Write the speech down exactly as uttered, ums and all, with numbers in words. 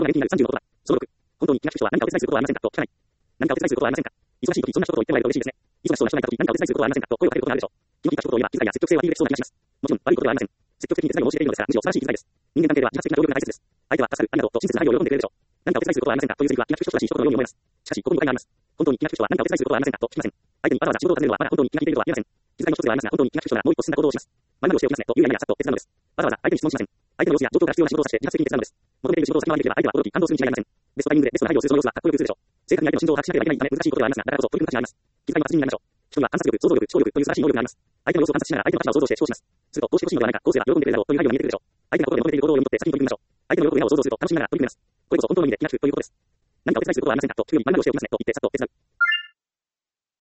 ころが念頭になるさんじゅうのことは、そのろく、本当に気が利く人は何かを手伝いすることはありませんかと聞かない。何かを手伝いすることはありませんか。忙しい時、そんな一言を言ってもらえると嬉しいですね。忙しそうな人がいた時、何かを手伝いすることはありませんかと声をかけることがあるでしょう。気の利いた一言を言えば、気遣いや積極性は手に入れそうな気がします。もちろん、悪いことではありません。積極的に手伝いを申し出ているのですが、むしろ素晴らしい気遣いです。人間関係では自発的な協力が大切です。相手は助かる、ありがとうと親切な配慮を喜んでくれるでしょう。何かを手伝いすることはありませんかというセリフは気が利く人らしい一言のように思います。しかし、ここに誤解があります。本当に気が利く人は何かを手伝いすることはありませんかと聞きません。相手にわざわざ仕事を尋ねるのは、まだ本当に気が利いているとは言えません。気遣いの一つではありますが、本当に気が利く人ならもう一歩進んだ行動をします。〇〇をしておきますねというやりやさっと手伝うのです。わざわざ相手に質問しません。相手の様子や状況が必要な仕事をさせて自発的に手伝うのです。求めている仕事を先回りできれば相手は驚き感動するに違いありません。ベストタイミングでベストな配慮をするその様子はかっこよく映るでしょう。正確に相手の心情を察しなければいけないため難しいことではありますが、だからこそ取り組む価値があります。気遣いの達人になりましょう。人には観察力、想像力、思考力という素晴らしい能力があります。相手の様子を観察しながら相手の立場を想像して思考します。すると、どうしてほしいのではないか、こうすれば喜んでくれるだろうという配慮が見えてくるでしょう。相手が心で求めている行動を読み取って先に取り組みましょう。相手の喜ぶ笑顔を想像すると楽しみながら取り組みます。これこそ本当の意味で気が利くということです。何かを手伝いすることはありませんかと聞くより〇〇をしておきますねと言ってさっと手伝う。